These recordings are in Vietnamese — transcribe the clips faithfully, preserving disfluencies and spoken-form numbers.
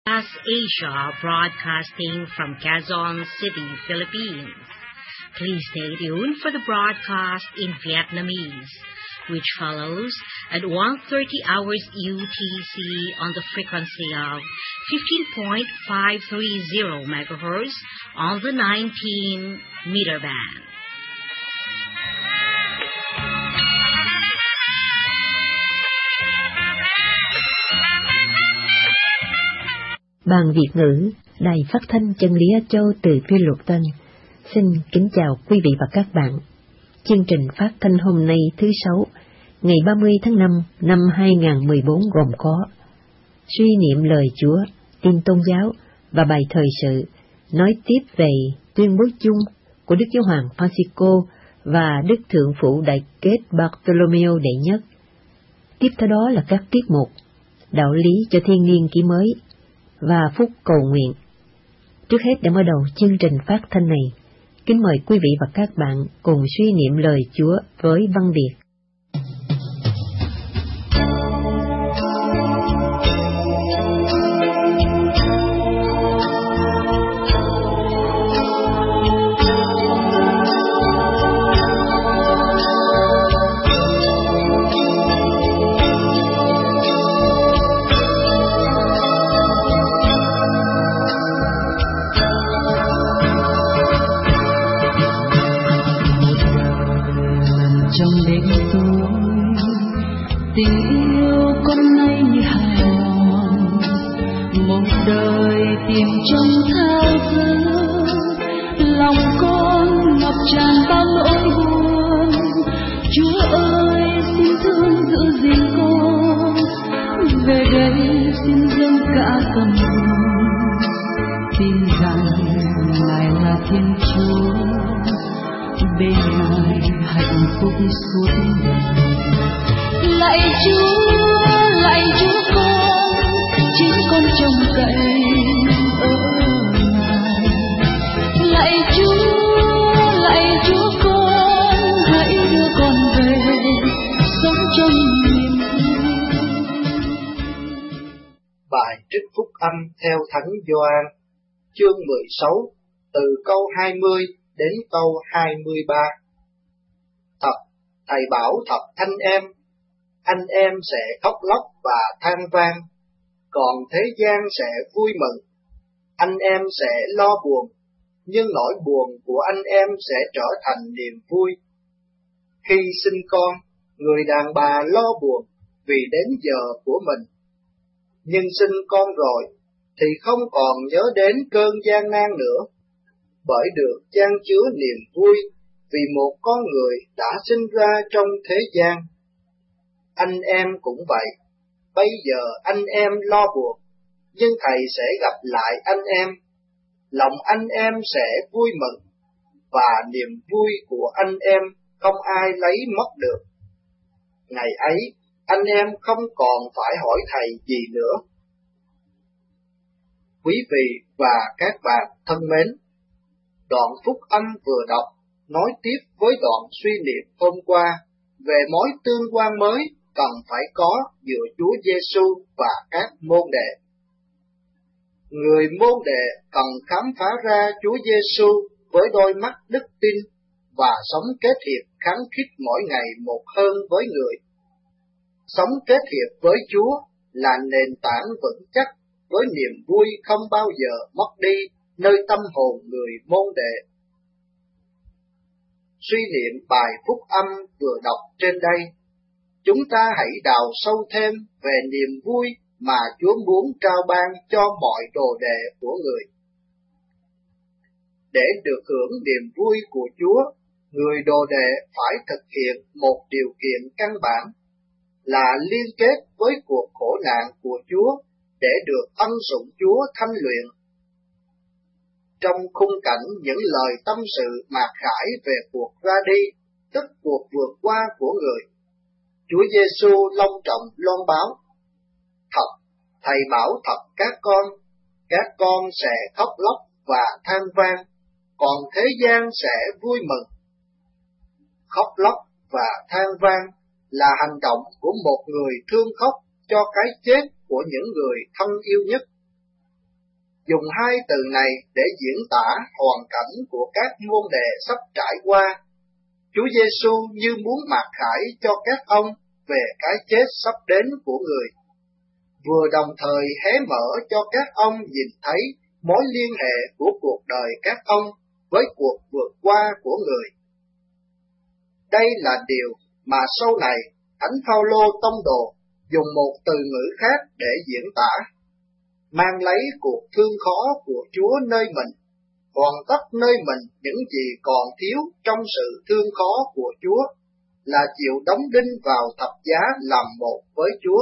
As Asia, broadcasting from Quezon City, Philippines. Please stay tuned for the broadcast in Vietnamese, which follows at one thirty hours U T C on the frequency of fifteen point five three zero megahertz on the nineteen meter band. Ban Việt ngữ, Đài Phát thanh Chân lý Á Châu từ Tuy Luật Tân. Xin kính chào quý vị và các bạn. Chương trình phát thanh hôm nay thứ Sáu, ngày ba mươi tháng năm năm hai nghìn không trăm mười bốn gồm có suy niệm lời Chúa, tin tôn giáo và bài thời sự, nói tiếp về tuyên bố chung của Đức Giáo hoàng Francisco và Đức Thượng phụ Đại kết Bartolomeo đệ nhất. Tiếp theo đó là các tiết mục đạo lý cho thiên niên kỷ mới và phút cầu nguyện. Trước hết để mở đầu chương trình phát thanh này, kính mời quý vị và các bạn cùng suy niệm lời Chúa với văn Việt. Theo Thánh Gioan, chương mười sáu, từ câu hai mươi đến câu hai mươi ba. Thật, Thầy bảo thật anh em, anh em sẽ khóc lóc và than van, còn thế gian sẽ vui mừng. Anh em sẽ lo buồn, nhưng nỗi buồn của anh em sẽ trở thành niềm vui. Khi sinh con, người đàn bà lo buồn vì đến giờ của mình, nhưng sinh con rồi thì không còn nhớ đến cơn gian nan nữa, bởi được chan chứa niềm vui vì một con người đã sinh ra trong thế gian. Anh em cũng vậy, bây giờ anh em lo buồn, nhưng Thầy sẽ gặp lại anh em, lòng anh em sẽ vui mừng, và niềm vui của anh em không ai lấy mất được. Ngày ấy, anh em không còn phải hỏi Thầy gì nữa. Quý vị và các bạn thân mến, đoạn phúc âm vừa đọc nói tiếp với đoạn suy niệm hôm qua về mối tương quan mới cần phải có giữa Chúa Giêsu và các môn đệ. Người môn đệ cần khám phá ra Chúa Giêsu với đôi mắt đức tin và sống kết hiệp khăng khít mỗi ngày một hơn với người. Sống kết hiệp với Chúa là nền tảng vững chắc với niềm vui không bao giờ mất đi nơi tâm hồn người môn đệ. Suy niệm bài phúc âm vừa đọc trên đây, chúng ta hãy đào sâu thêm về niềm vui mà Chúa muốn trao ban cho mọi đồ đệ của người. Để được hưởng niềm vui của Chúa, người đồ đệ phải thực hiện một điều kiện căn bản là liên kết với cuộc khổ nạn của Chúa để được ân sủng Chúa thanh luyện. Trong khung cảnh những lời tâm sự mạt khải về cuộc ra đi, tức cuộc vượt qua của người, Chúa Giêsu long trọng loan báo: Thật, Thầy bảo thật các con, các con sẽ khóc lóc và than van, còn thế gian sẽ vui mừng. Khóc lóc và than van là hành động của một người thương khóc cho cái chết của những người thân yêu nhất. dùng hai từ này để diễn tả hoàn cảnh của các môn đệ sắp trải qua. Chúa Giêsu như muốn mặc khải cho các ông về cái chết sắp đến của người, vừa đồng thời hé mở cho các ông nhìn thấy mối liên hệ của cuộc đời các ông với cuộc vượt qua của người. Đây là điều mà sau này Thánh Phaolô tông đồ dùng một từ ngữ khác để diễn tả: mang lấy cuộc thương khó của Chúa nơi mình, hoàn tất nơi mình những gì còn thiếu trong sự thương khó của Chúa, là chịu đóng đinh vào thập giá làm một với Chúa.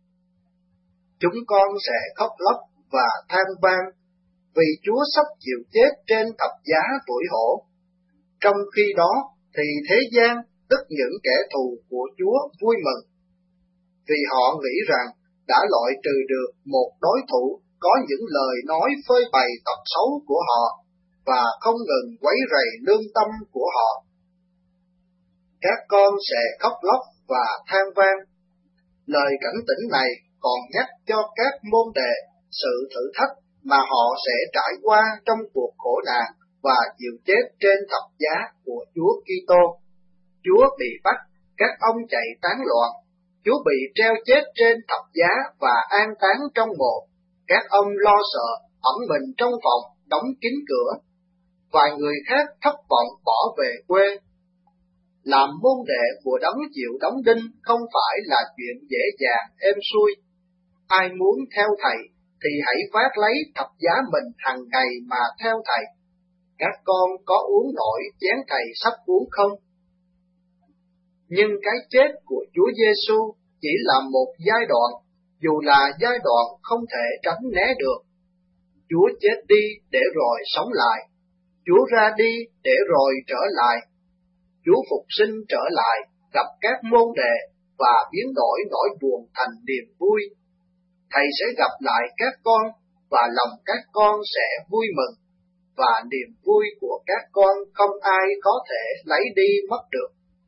Chúng con sẽ khóc lóc và than vang vì Chúa sắp chịu chết trên thập giá tuổi hổ. Trong khi đó thì thế gian, tức những kẻ thù của Chúa, vui mừng, vì họ nghĩ rằng đã loại trừ được một đối thủ có những lời nói phơi bày tật xấu của họ và không ngừng quấy rầy lương tâm của họ. Các con sẽ khóc lóc và than vang. Lời cảnh tỉnh này còn nhắc cho các môn đệ sự thử thách mà họ sẽ trải qua trong cuộc khổ nạn và chịu chết trên thập giá của Chúa Kitô. Chúa bị bắt, các ông chạy tán loạn. Chúa bị treo chết trên thập giá và an táng trong mộ. Các ông lo sợ, ẩn mình trong phòng, đóng kín cửa. Vài người khác thất vọng bỏ về quê. Làm môn đệ của Đấng chịu đóng đinh không phải là chuyện dễ dàng êm xuôi. Ai muốn theo Thầy thì hãy vác lấy thập giá mình hàng ngày mà theo Thầy. Các con có uống nổi chén Thầy sắp uống không? Nhưng cái chết của Chúa Giêsu chỉ là một giai đoạn, dù là giai đoạn không thể tránh né được. Chúa chết đi để rồi sống lại. Chúa ra đi để rồi trở lại. Chúa phục sinh trở lại, gặp các môn đệ và biến đổi nỗi buồn thành niềm vui. Thầy sẽ gặp lại các con và lòng các con sẽ vui mừng, và niềm vui của các con không ai có thể lấy đi mất được.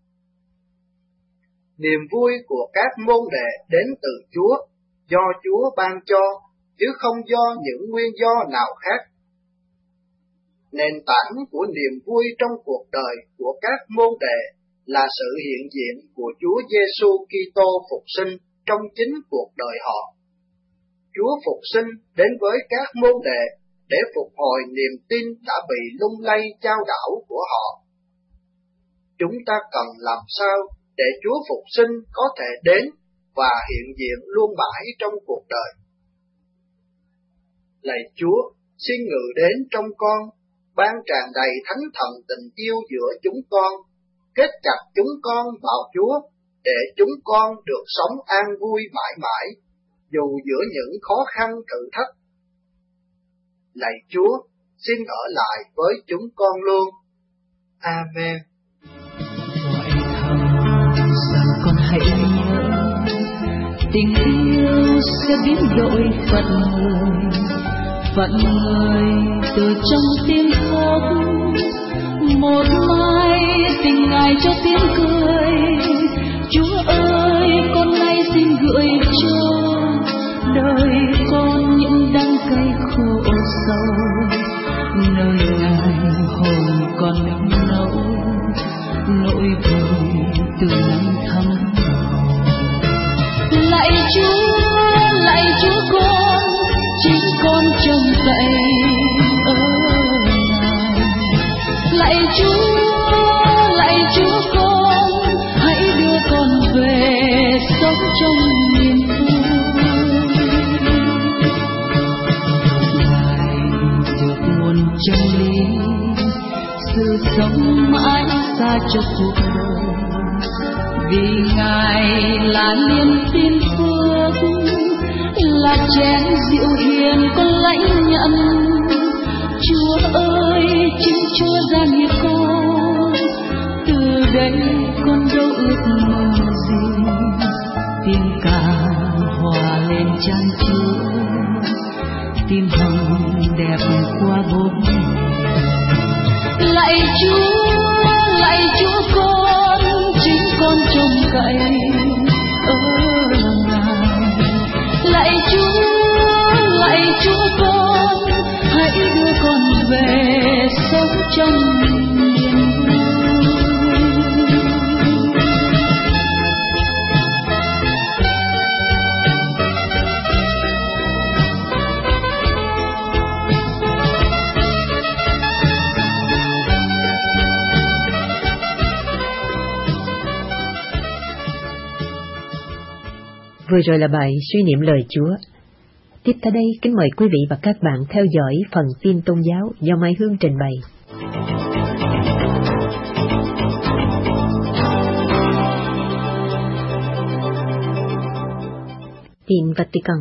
Niềm vui của các môn đệ đến từ Chúa, do Chúa ban cho, chứ không do những nguyên do nào khác. Nền tảng của niềm vui trong cuộc đời của các môn đệ là sự hiện diện của Chúa Giêsu Kitô phục sinh trong chính cuộc đời họ. Chúa phục sinh đến với các môn đệ để phục hồi niềm tin đã bị lung lay chao đảo của họ. Chúng ta cần làm sao để Chúa phục sinh có thể đến và hiện diện luôn mãi trong cuộc đời. Lạy Chúa, xin ngự đến trong con, ban tràn đầy thánh thần tình yêu giữa chúng con, kết chặt chúng con vào Chúa, để chúng con được sống an vui mãi mãi, dù giữa những khó khăn thử thách. Lạy Chúa, xin ở lại với chúng con luôn. Amen. Rằng con hãy nhớ, tình yêu sẽ biến đổi phận người, phận người từ trong tim khóc. Một mai tình Ngài cho tiếng cười, Chúa ơi con nay xin gửi cho đời con những đắng cay khổ sâu, nơi Ngài hồn con nức nấu nỗi buồn từ năm thắm. Lạy Chúa, lạy Chúa con, chính con trông cậy ở Ngài. Lạy Chúa, lạy Chúa con, hãy đưa con về sống trong niềm vui. Ngài được nguồn chân lý, sự sống mãi xa cho cuộc đời, vì Ngài là niềm tin phước, là chén rượu hiền con lãnh nhận. Chúa ơi, chính Chúa ra nghiệp con, từ đây con đâu ước mơ gì, tiếng ca hòa lên chan chứa, tim hồng đẹp qua bốn. Lạy Chúa, lạy Chúa con, chính con trông cậy ở Ngài. Lạy Chúa, lạy Chúa con, Vừa rồi là bài suy niệm lời Chúa. Tiếp tới đây, kính mời quý vị và các bạn theo dõi phần tin tôn giáo do Mai Hương trình bày. Tin Vatican.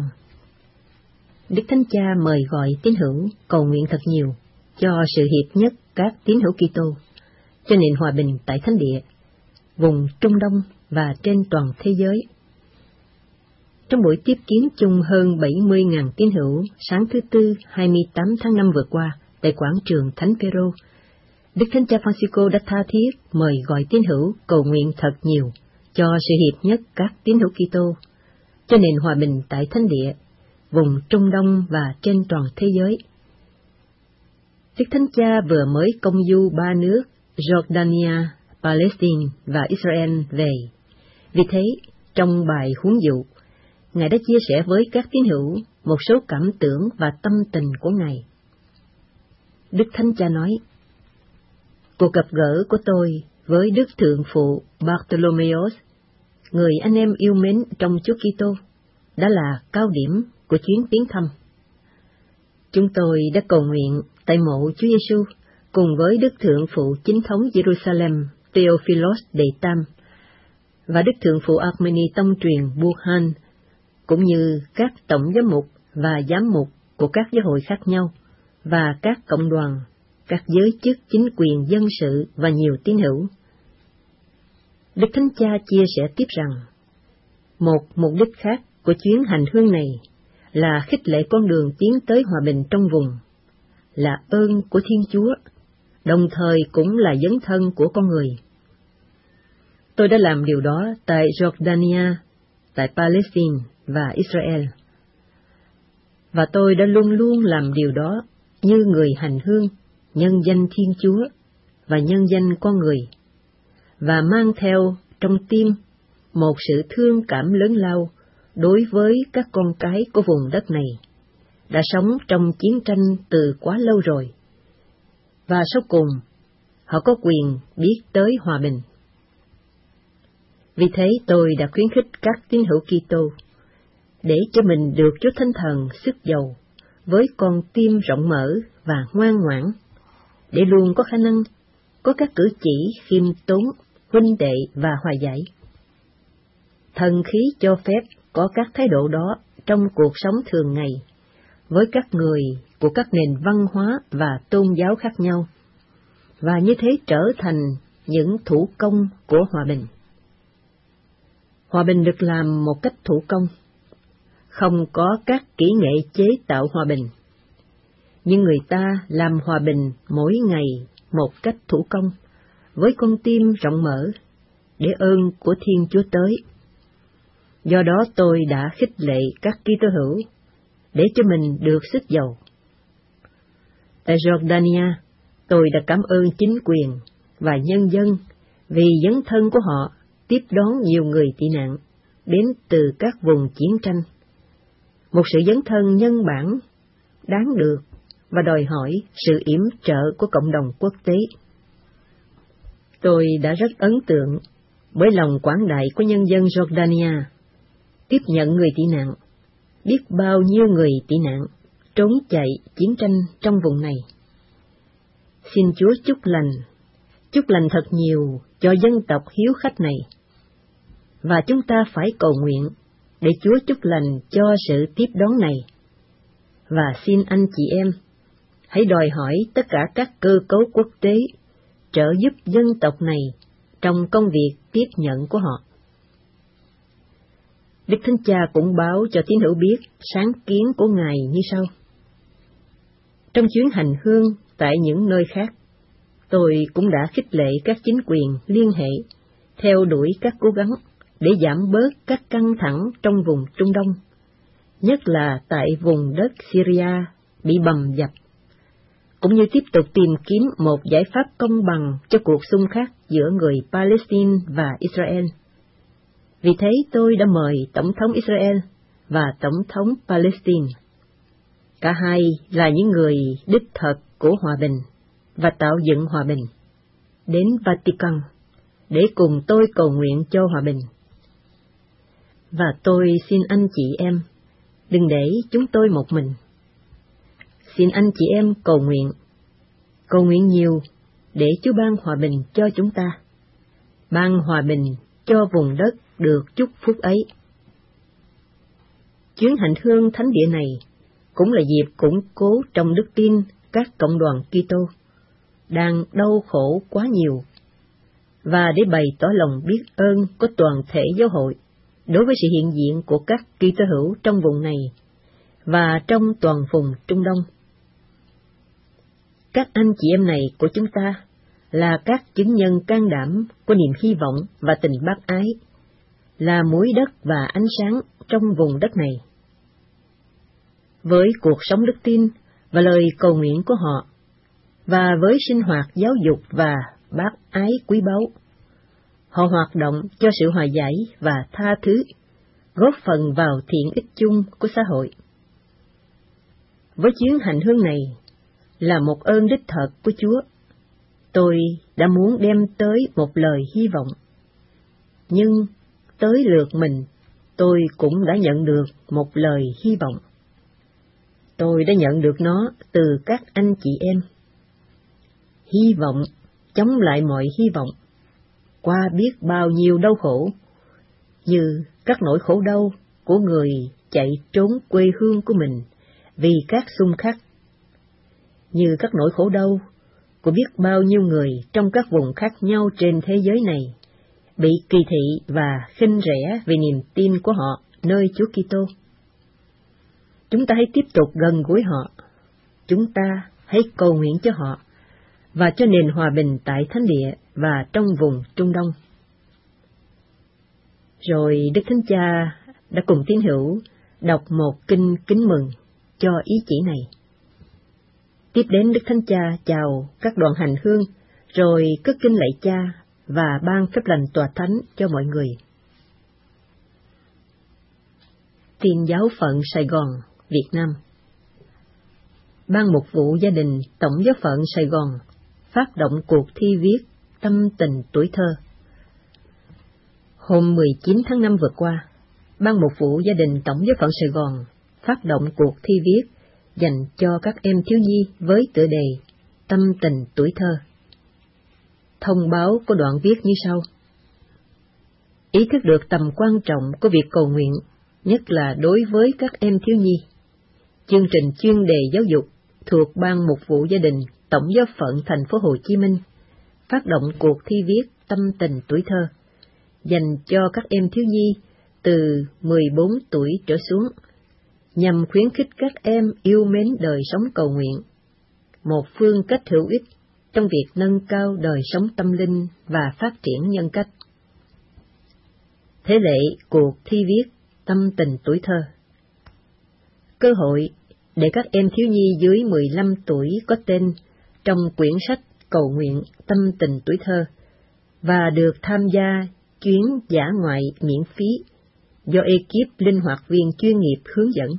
Đức Thánh Cha mời gọi tín hữu cầu nguyện thật nhiều cho sự hiệp nhất các tín hữu Kitô, cho nền hòa bình tại Thánh Địa, vùng Trung Đông và trên toàn thế giới. Trong buổi tiếp kiến chung hơn bảy mươi nghìn tín hữu sáng thứ Tư hai mươi tám tháng năm vừa qua tại quảng trường Thánh Phaero, Đức Thánh Cha Francisco đã tha thiết mời gọi tín hữu cầu nguyện thật nhiều cho sự hiệp nhất các tín hữu Kitô, cho nền hòa bình tại Thánh Địa, vùng Trung Đông và trên toàn thế giới. Đức Thánh Cha vừa mới công du ba nước Jordania, Palestine và Israel về. Vì thế, trong bài huấn dụ, Ngài đã chia sẻ với các tín hữu một số cảm tưởng và tâm tình của Ngài. Đức Thánh Cha nói, cuộc gặp gỡ của tôi với Đức Thượng Phụ Bartholomeos, người anh em yêu mến trong Chúa Kitô, đã là cao điểm của chuyến viếng thăm. Chúng tôi đã cầu nguyện tại mộ Chúa Giêsu cùng với Đức Thượng Phụ Chính thống Jerusalem Theophilos Đệ Tam và Đức Thượng Phụ Armeni Tông truyền Burhan, cũng như các tổng giám mục và giám mục của các giáo hội khác nhau, và các cộng đoàn, các giới chức chính quyền dân sự và nhiều tín hữu. Đức Thánh Cha chia sẻ tiếp rằng, một mục đích khác của chuyến hành hương này là khích lệ con đường tiến tới hòa bình trong vùng, là ơn của Thiên Chúa, đồng thời cũng là dấn thân của con người. Tôi đã làm điều đó tại Jordania, tại Palestine và Israel. Và tôi đã luôn luôn làm điều đó như người hành hương, nhân danh Thiên Chúa và nhân danh con người, và mang theo trong tim một sự thương cảm lớn lao đối với các con cái của vùng đất này, đã sống trong chiến tranh từ quá lâu rồi, và sau cùng, họ có quyền biết tới hòa bình. Vì thế tôi đã khuyến khích các tín hữu Kitô để cho mình được Chúa Thánh Thần sức dầu với con tim rộng mở và ngoan ngoãn, để luôn có khả năng có các cử chỉ khiêm tốn, huynh đệ và hòa giải. Thần khí cho phép có các thái độ đó trong cuộc sống thường ngày với các người của các nền văn hóa và tôn giáo khác nhau, và như thế trở thành những thủ công của hòa bình. Hòa bình được làm một cách thủ công, không có các kỹ nghệ chế tạo hòa bình, nhưng người ta làm hòa bình mỗi ngày một cách thủ công, với con tim rộng mở, để ơn của Thiên Chúa tới. Do đó tôi đã khích lệ các Kitô hữu để cho mình được sức dầu. Tại Jordania, tôi đã cảm ơn chính quyền và nhân dân vì dấn thân của họ tiếp đón nhiều người tị nạn đến từ các vùng chiến tranh. Một sự dấn thân nhân bản, đáng được và đòi hỏi sự yểm trợ của cộng đồng quốc tế. Tôi đã rất ấn tượng bởi lòng quảng đại của nhân dân Jordania, tiếp nhận người tị nạn, biết bao nhiêu người tị nạn trốn chạy chiến tranh trong vùng này. Xin Chúa chúc lành, chúc lành thật nhiều cho dân tộc hiếu khách này, và chúng ta phải cầu nguyện để Chúa chúc lành cho sự tiếp đón này. Và xin anh chị em, hãy đòi hỏi tất cả các cơ cấu quốc tế trợ giúp dân tộc này trong công việc tiếp nhận của họ. Đức Thánh Cha cũng báo cho tín hữu biết sáng kiến của Ngài như sau. Trong chuyến hành hương tại những nơi khác, tôi cũng đã khích lệ các chính quyền liên hệ, theo đuổi các cố gắng để giảm bớt các căng thẳng trong vùng Trung Đông, nhất là tại vùng đất Syria bị bầm dập, cũng như tiếp tục tìm kiếm một giải pháp công bằng cho cuộc xung khắc giữa người Palestine và Israel. Vì thế tôi đã mời Tổng thống Israel và Tổng thống Palestine, cả hai là những người đích thực của hòa bình và tạo dựng hòa bình, đến Vatican để cùng tôi cầu nguyện cho hòa bình. Và tôi xin anh chị em, đừng để chúng tôi một mình. Xin anh chị em cầu nguyện, cầu nguyện nhiều để Chúa ban hòa bình cho chúng ta, ban hòa bình cho vùng đất được chúc phúc ấy. Chuyến hành hương thánh địa này cũng là dịp củng cố trong đức tin các cộng đoàn Kitô đang đau khổ quá nhiều, và để bày tỏ lòng biết ơn của toàn thể giáo hội đối với sự hiện diện của các Kitô hữu trong vùng này và trong toàn vùng Trung Đông. Các anh chị em này của chúng ta là các chứng nhân can đảm của niềm hy vọng và tình bác ái, là muối đất và ánh sáng trong vùng đất này. Với cuộc sống đức tin và lời cầu nguyện của họ, và với sinh hoạt giáo dục và bác ái quý báu, họ hoạt động cho sự hòa giải và tha thứ, góp phần vào thiện ích chung của xã hội. Với chuyến hành hương này là một ơn đích thật của Chúa, tôi đã muốn đem tới một lời hy vọng. Nhưng tới lượt mình, tôi cũng đã nhận được một lời hy vọng. Tôi đã nhận được nó từ các anh chị em. Hy vọng chống lại mọi hy vọng, qua biết bao nhiêu đau khổ, như các nỗi khổ đau của người chạy trốn quê hương của mình vì các xung khắc, như các nỗi khổ đau của biết bao nhiêu người trong các vùng khác nhau trên thế giới này, bị kỳ thị và khinh rẻ vì niềm tin của họ nơi Chúa Kitô. Chúng ta hãy tiếp tục gần gũi họ, chúng ta hãy cầu nguyện cho họ và cho nền hòa bình tại Thánh Địa và trong vùng Trung Đông. Rồi Đức Thánh Cha đã cùng tín hữu đọc một kinh kính mừng cho ý chỉ này. Tiếp đến Đức Thánh Cha chào các đoàn hành hương, rồi cất kinh lạy Cha và ban phép lành tòa thánh cho mọi người. Tin giáo phận Sài Gòn, Việt Nam. Ban Mục vụ Gia đình Tổng giáo phận Sài Gòn phát động cuộc thi viết Tâm tình tuổi thơ. Hôm mười chín tháng năm vừa qua, Ban Mục vụ Gia đình Tổng giáo phận Sài Gòn phát động cuộc thi viết dành cho các em thiếu nhi với tựa đề Tâm tình tuổi thơ. Thông báo của đoạn viết như sau. Ý thức được tầm quan trọng của việc cầu nguyện, nhất là đối với các em thiếu nhi, chương trình chuyên đề giáo dục thuộc Ban Mục vụ Gia đình Tổng giáo phận Thành phố Hồ Chí Minh phát động cuộc thi viết Tâm tình tuổi thơ dành cho các em thiếu nhi từ mười bốn tuổi trở xuống, nhằm khuyến khích các em yêu mến đời sống cầu nguyện, một phương cách hữu ích trong việc nâng cao đời sống tâm linh và phát triển nhân cách. Thế lệ cuộc thi viết Tâm tình tuổi thơ. Cơ hội để các em thiếu nhi dưới mười lăm tuổi có tên trong quyển sách cầu nguyện Tâm tình tuổi thơ và được tham gia chuyến dã ngoại miễn phí do ekip linh hoạt viên chuyên nghiệp hướng dẫn.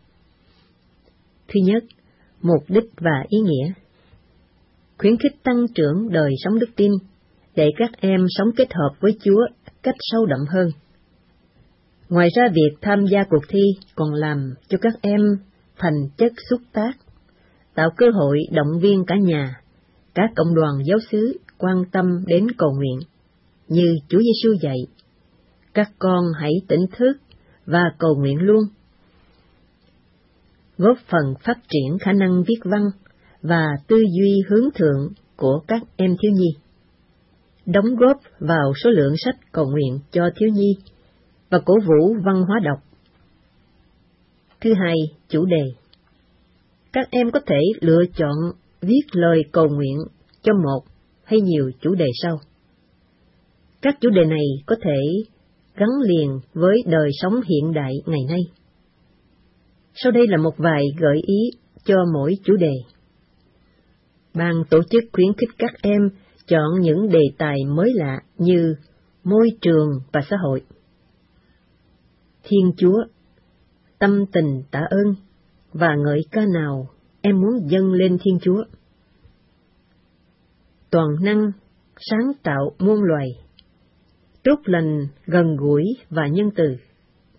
Thứ nhất, mục đích và ý nghĩa. Khuyến khích tăng trưởng đời sống đức tin để các em sống kết hợp với Chúa cách sâu đậm hơn. Ngoài ra, việc tham gia cuộc thi còn làm cho các em thành chất xúc tác, tạo cơ hội động viên cả nhà, các cộng đoàn giáo xứ quan tâm đến cầu nguyện, như Chúa Giêsu dạy: các con hãy tỉnh thức và cầu nguyện luôn. Góp phần phát triển khả năng viết văn và tư duy hướng thượng của các em thiếu nhi, đóng góp vào số lượng sách cầu nguyện cho thiếu nhi và cổ vũ văn hóa đọc. Thứ hai, chủ đề. Các em có thể lựa chọn viết lời cầu nguyện cho một hay nhiều chủ đề sau. Các chủ đề này có thể gắn liền với đời sống hiện đại ngày nay. Sau đây là một vài gợi ý cho mỗi chủ đề. Ban tổ chức khuyến khích các em chọn những đề tài mới lạ như môi trường và xã hội, Thiên Chúa, tâm tình tạ ơn và ngợi ca nào em muốn dâng lên Thiên Chúa, toàn năng, sáng tạo muôn loài, tốt lành, gần gũi và nhân từ,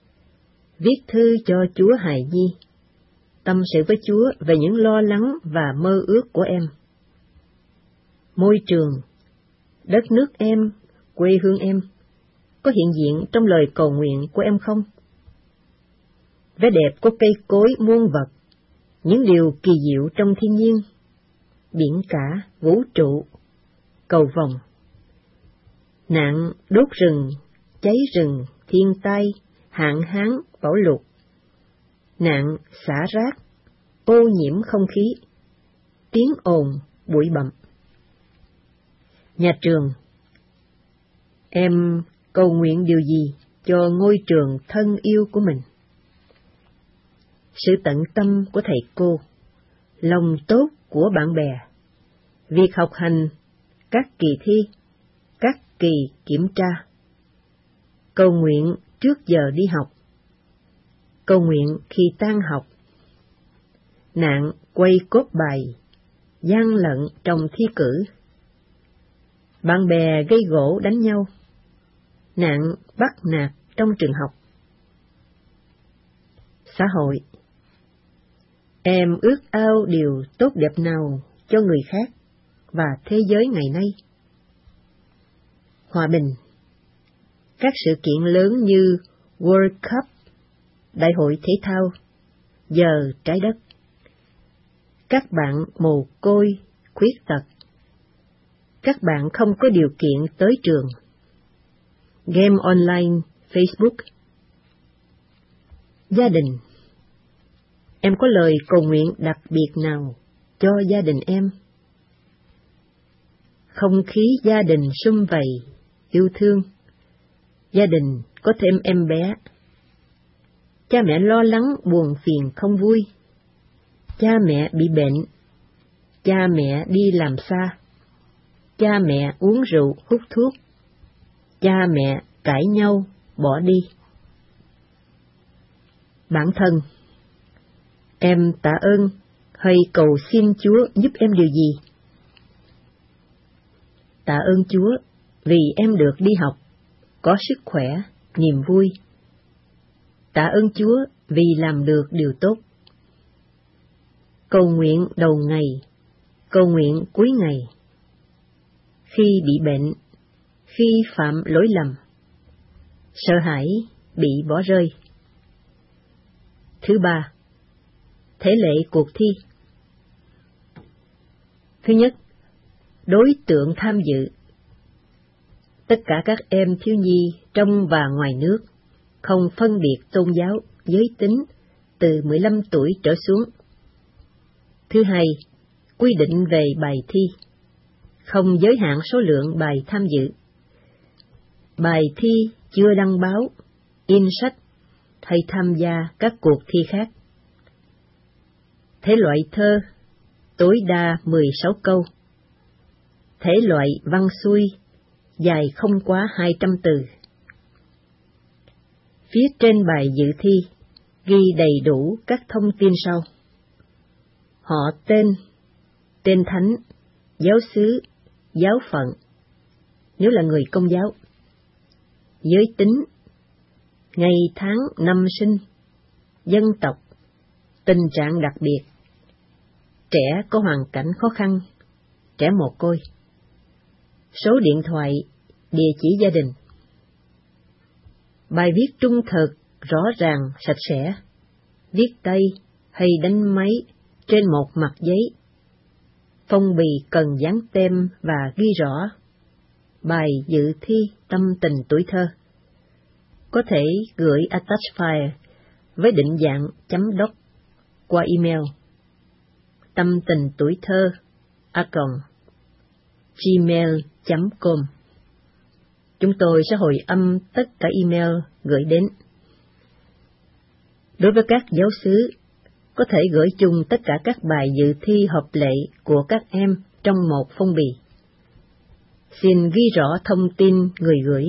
viết thư cho Chúa hài nhi, tâm sự với Chúa về những lo lắng và mơ ước của em. Môi trường, đất nước em, quê hương em, có hiện diện trong lời cầu nguyện của em không? Vẻ đẹp của cây cối muôn vật, những điều kỳ diệu trong thiên nhiên, biển cả, vũ trụ, cầu vồng, nạn đốt rừng, cháy rừng, thiên tai, hạn hán, bão lụt, nạn xả rác, ô nhiễm không khí, tiếng ồn, bụi bặm. Nhà trường, em cầu nguyện điều gì cho ngôi trường thân yêu của mình? Sự tận tâm của thầy cô, lòng tốt của bạn bè, việc học hành, các kỳ thi, các kỳ kiểm tra. Cầu nguyện trước giờ đi học, cầu nguyện khi tan học. Nạn quay cốt bài, gian lận trong thi cử. Bạn bè gây gổ đánh nhau, nạn bắt nạt trong trường học. Xã hội, em ước ao điều tốt đẹp nào cho người khác và thế giới ngày nay? Hòa bình, các sự kiện lớn như World Cup, Đại hội thể thao, giờ trái đất. Các bạn mồ côi, khuyết tật. Các bạn không có điều kiện tới trường. Game online, Facebook. Gia đình, em có lời cầu nguyện đặc biệt nào cho gia đình em? Không khí gia đình sum vầy, yêu thương. Gia đình có thêm em bé. Cha mẹ lo lắng, buồn phiền, không vui. Cha mẹ bị bệnh. Cha mẹ đi làm xa. Cha mẹ uống rượu, hút thuốc. Cha mẹ cãi nhau, bỏ đi. Bản thân, em tạ ơn hay cầu xin Chúa giúp em điều gì? Tạ ơn Chúa vì em được đi học, có sức khỏe, niềm vui. Tạ ơn Chúa vì làm được điều tốt. Cầu nguyện đầu ngày, cầu nguyện cuối ngày. Khi bị bệnh, khi phạm lỗi lầm, sợ hãi bị bỏ rơi. Thứ ba, thể lệ cuộc thi. Thứ nhất, đối tượng tham dự. Tất cả các em thiếu nhi trong và ngoài nước, không phân biệt tôn giáo, giới tính, từ mười lăm tuổi trở xuống. Thứ hai, quy định về bài thi, không giới hạn số lượng bài tham dự. Bài thi chưa đăng báo, in sách hay tham gia các cuộc thi khác. Thể loại thơ, tối đa mười sáu câu. Thể loại văn xuôi, dài không quá hai trăm từ. Phía trên bài dự thi, ghi đầy đủ các thông tin sau. Họ tên, tên thánh, giáo xứ, giáo phận, nếu là người Công giáo. Giới tính, ngày tháng năm sinh, dân tộc, tình trạng đặc biệt, trẻ có hoàn cảnh khó khăn, trẻ mồ côi. Số điện thoại, địa chỉ gia đình. Bài viết trung thực, rõ ràng, sạch sẽ, viết tay hay đánh máy trên một mặt giấy. Phong bì cần dán tem và ghi rõ bài dự thi tâm tình tuổi thơ. Có thể gửi attach file với định dạng .doc qua email tâm tình tuổi thơ a còng gmail chấm com. Chúng tôi sẽ hồi âm tất cả email gửi đến. Đối với các giáo xứ, có thể gửi chung tất cả các bài dự thi hợp lệ của các em trong một phong bì. Xin ghi rõ thông tin người gửi.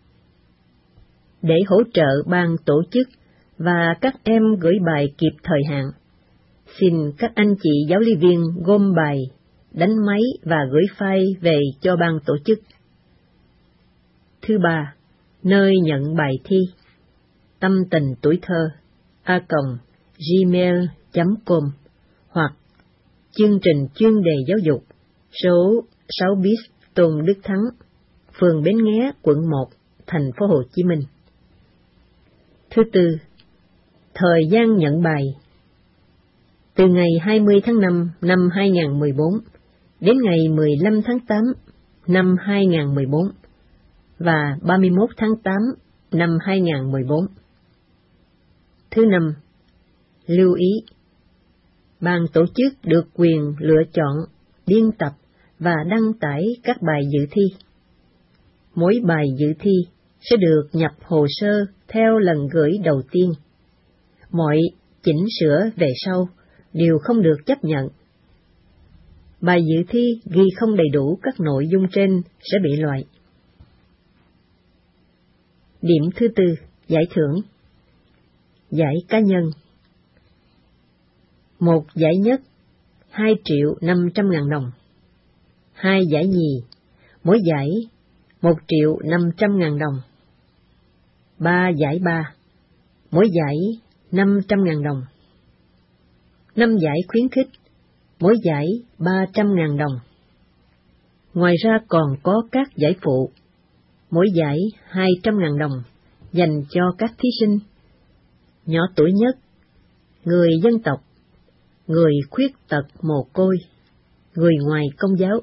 Để hỗ trợ ban tổ chức và các em gửi bài kịp thời hạn, xin các anh chị giáo lý viên gom bài, đánh máy và gửi file về cho ban tổ chức. Thứ ba, nơi nhận bài thi. tâm tình tuổi thơ a còng gmail chấm com hoặc chương trình chuyên đề giáo dục số sáu bis Tôn Đức Thắng, phường Bến Nghé, quận một, thành phố Hồ Chí Minh. Thứ tư, thời gian nhận bài. Từ ngày hai mươi tháng năm năm hai nghìn không trăm mười bốn đến ngày mười lăm tháng tám năm hai nghìn không trăm mười bốn và ba mươi mốt tháng tám năm hai nghìn không trăm mười bốn. Thứ năm, lưu ý, ban tổ chức được quyền lựa chọn, biên tập và đăng tải các bài dự thi. Mỗi bài dự thi sẽ được nhập hồ sơ theo lần gửi đầu tiên. Mọi chỉnh sửa về sau đều không được chấp nhận. Bài dự thi ghi không đầy đủ các nội dung trên sẽ bị loại. Điểm thứ tư, giải thưởng. Giải cá nhân. Một giải nhất, hai triệu năm trăm ngàn đồng. Hai giải nhì, mỗi giải một triệu năm trăm ngàn đồng. Ba giải ba, mỗi giải năm trăm ngàn đồng. Năm giải khuyến khích, mỗi giải ba trăm ngàn đồng. Ngoài ra còn có các giải phụ, mỗi giải hai trăm ngàn đồng, dành cho các thí sinh nhỏ tuổi nhất, người dân tộc, người khuyết tật mồ côi, người ngoài công giáo.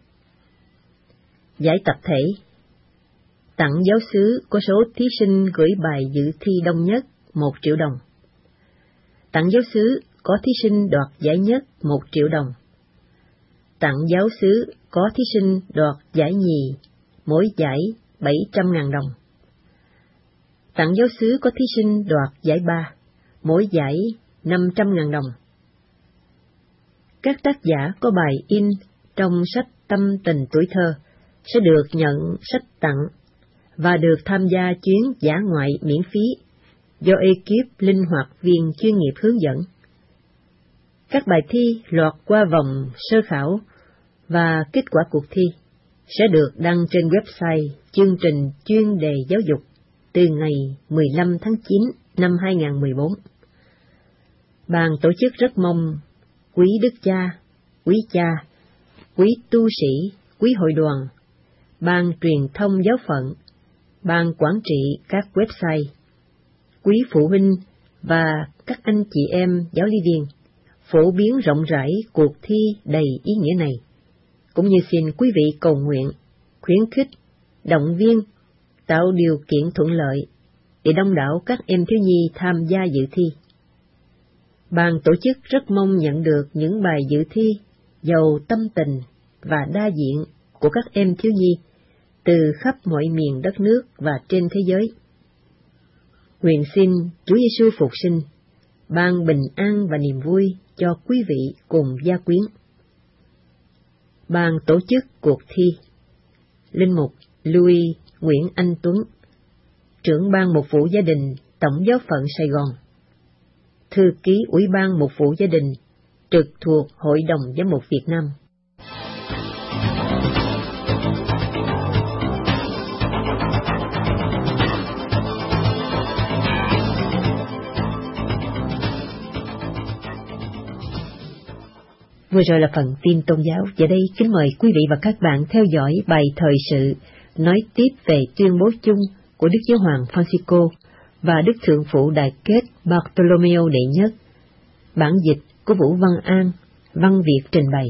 Giải tập thể. Tặng giáo xứ có số thí sinh gửi bài dự thi đông nhất một triệu đồng. Tặng giáo xứ có thí sinh đoạt giải nhất một triệu đồng. Tặng giáo xứ có thí sinh đoạt giải nhì, mỗi giải bảy trăm ngàn đồng. Tặng giáo xứ có thí sinh đoạt giải ba, mỗi giải năm trăm ngàn đồng. Các tác giả có bài in trong sách Tâm tình tuổi thơ sẽ được nhận sách tặng và được tham gia chuyến dã ngoại miễn phí do ekip linh hoạt viên chuyên nghiệp hướng dẫn. Các bài thi lọt qua vòng sơ khảo và kết quả cuộc thi sẽ được đăng trên website chương trình chuyên đề giáo dục từ ngày mười lăm tháng chín năm hai nghìn không trăm mười bốn. Ban tổ chức rất mong quý đức cha, quý cha, quý tu sĩ, quý hội đoàn, ban truyền thông giáo phận, ban quản trị các website, quý phụ huynh và các anh chị em giáo lý viên phổ biến rộng rãi cuộc thi đầy ý nghĩa này, cũng như xin quý vị cầu nguyện, khuyến khích, động viên, tạo điều kiện thuận lợi để đông đảo các em thiếu nhi tham gia dự thi. Ban tổ chức rất mong nhận được những bài dự thi giàu tâm tình và đa diện của các em thiếu nhi từ khắp mọi miền đất nước và trên thế giới. Nguyện xin Chúa Giêsu phục sinh ban bình an và niềm vui cho quý vị cùng gia quyến. Ban tổ chức cuộc thi. Linh mục Louis Nguyễn Anh Tuấn, trưởng ban mục vụ gia đình Tổng giáo phận Sài Gòn, thư ký Ủy ban mục vụ gia đình trực thuộc Hội đồng Giám mục Việt Nam. Vừa rồi là phần tin tôn giáo. Giờ đây kính mời quý vị và các bạn theo dõi bài thời sự nói tiếp về tuyên bố chung của Đức Giáo hoàng Francisco và Đức Thượng phụ Đại kết Bartolomeo đệ nhất. Bản dịch của Vũ Văn An, Văn Việt trình bày.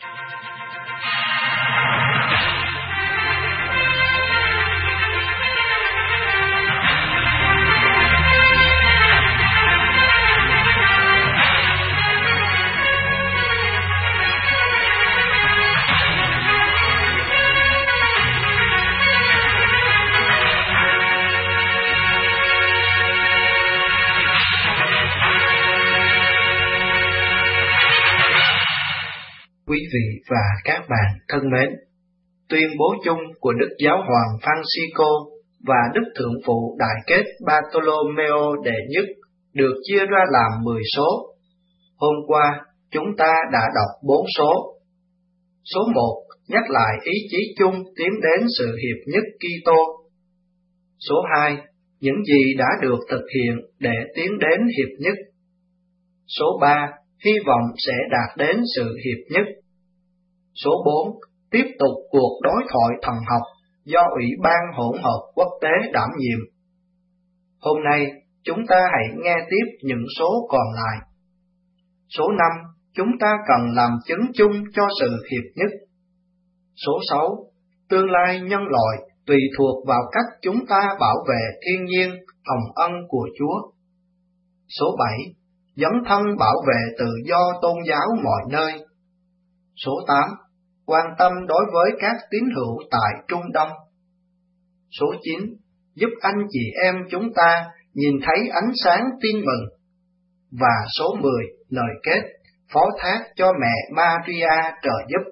Quý vị và các bạn thân mến, tuyên bố chung của Đức Giáo hoàng Francisco và Đức Thượng phụ Đại kết Bartolomeo đệ nhất được chia ra làm mười số. Hôm qua, chúng ta đã đọc bốn số. Số một nhắc lại ý chí chung tiến đến sự hiệp nhất Kitô. Số hai những gì đã được thực hiện để tiến đến hiệp nhất. Số ba, hy vọng sẽ đạt đến sự hiệp nhất. Số bốn, tiếp tục cuộc đối thoại thần học do Ủy ban hỗn hợp quốc tế đảm nhiệm. Hôm nay, chúng ta hãy nghe tiếp những số còn lại. Số năm, chúng ta cần làm chứng chung cho sự hiệp nhất. Số sáu, tương lai nhân loại tùy thuộc vào cách chúng ta bảo vệ thiên nhiên, hồng ân của Chúa. Số bảy, dấn thân bảo vệ tự do tôn giáo mọi nơi. Số tám, quan tâm đối với các tín hữu tại Trung Đông. Số chín, giúp anh chị em chúng ta nhìn thấy ánh sáng tin mừng. Và số mười, lời kết, phó thác cho mẹ Maria trợ giúp.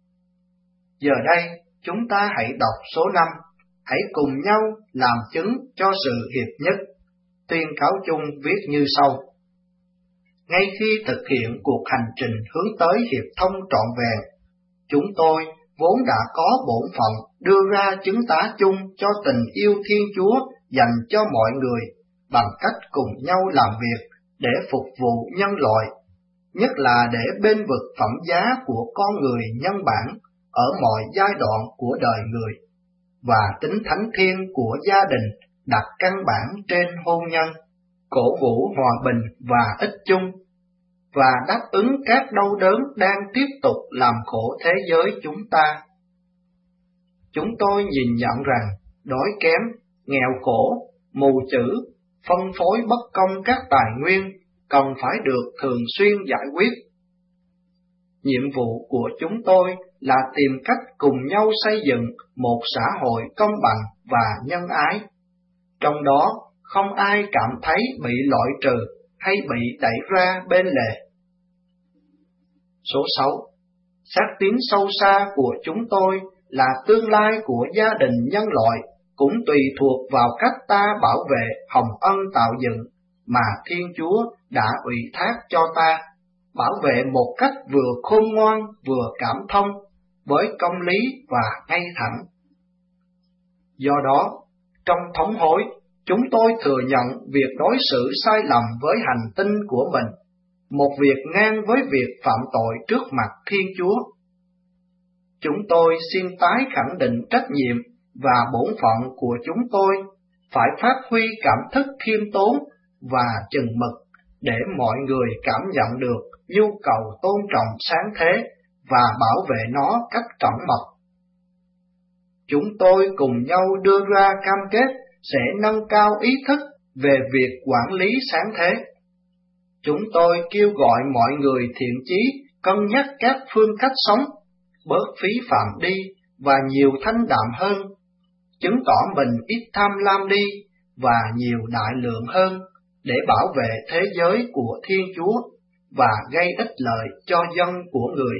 Giờ đây, chúng ta hãy đọc số năm, hãy cùng nhau làm chứng cho sự hiệp nhất. Tuyên cáo chung viết như sau. Ngay khi thực hiện cuộc hành trình hướng tới hiệp thông trọn vẹn, chúng tôi vốn đã có bổn phận đưa ra chứng tá chung cho tình yêu Thiên Chúa dành cho mọi người bằng cách cùng nhau làm việc để phục vụ nhân loại, nhất là để bên vực phẩm giá của con người nhân bản ở mọi giai đoạn của đời người, và tính thánh thiêng của gia đình đặt căn bản trên hôn nhân, cổ vũ hòa bình và ích chung, và đáp ứng các đau đớn đang tiếp tục làm khổ thế giới chúng ta. Chúng tôi nhìn nhận rằng đói kém, nghèo khổ, mù chữ, phân phối bất công các tài nguyên cần phải được thường xuyên giải quyết. Nhiệm vụ của chúng tôi là tìm cách cùng nhau xây dựng một xã hội công bằng và nhân ái, trong đó không ai cảm thấy bị loại trừ hay bị đẩy ra bên lề. Số sáu. Xác tín sâu xa của chúng tôi là tương lai của gia đình nhân loại cũng tùy thuộc vào cách ta bảo vệ hồng ân tạo dựng mà Thiên Chúa đã ủy thác cho ta, bảo vệ một cách vừa khôn ngoan vừa cảm thông, với công lý và ngay thẳng. Do đó, trong thống hối, chúng tôi thừa nhận việc đối xử sai lầm với hành tinh của mình, một việc ngang với việc phạm tội trước mặt Thiên Chúa. Chúng tôi xin tái khẳng định trách nhiệm và bổn phận của chúng tôi phải phát huy cảm thức khiêm tốn và chừng mực để mọi người cảm nhận được nhu cầu tôn trọng sáng thế và bảo vệ nó cách cẩn mật. Chúng tôi cùng nhau đưa ra cam kết sẽ nâng cao ý thức về việc quản lý sáng thế. Chúng tôi kêu gọi mọi người thiện chí cân nhắc các phương cách sống, bớt phí phạm đi và nhiều thanh đạm hơn, chứng tỏ mình ít tham lam đi và nhiều đại lượng hơn để bảo vệ thế giới của Thiên Chúa và gây ích lợi cho dân của người.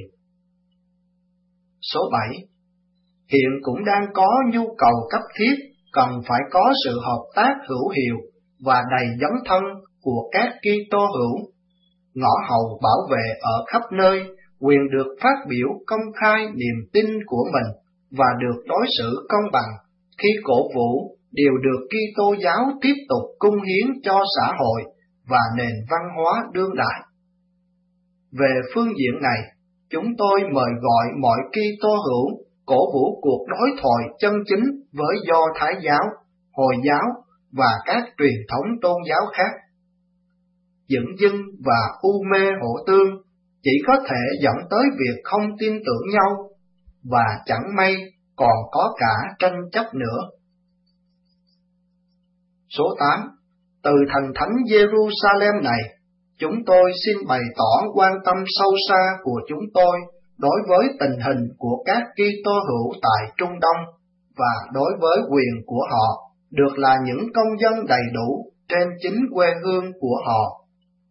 Số bảy. Hiện cũng đang có nhu cầu cấp thiết cần phải có sự hợp tác hữu hiệu và đầy dấn thân của các Kitô hữu, ngõ hầu bảo vệ ở khắp nơi quyền được phát biểu công khai niềm tin của mình và được đối xử công bằng khi cổ vũ điều được Kitô giáo tiếp tục cung hiến cho xã hội và nền văn hóa đương đại. Về phương diện này, chúng tôi mời gọi mọi Kitô hữu cổ vũ cuộc đối thoại chân chính với Do Thái giáo, Hồi giáo và các truyền thống tôn giáo khác. Dửng dưng và u mê hộ tương chỉ có thể dẫn tới việc không tin tưởng nhau, và chẳng may còn có cả tranh chấp nữa. Số tám. Từ thành thánh Jerusalem này, chúng tôi xin bày tỏ quan tâm sâu xa của chúng tôi đối với tình hình của các Kitô hữu tại Trung Đông và đối với quyền của họ được là những công dân đầy đủ trên chính quê hương của họ.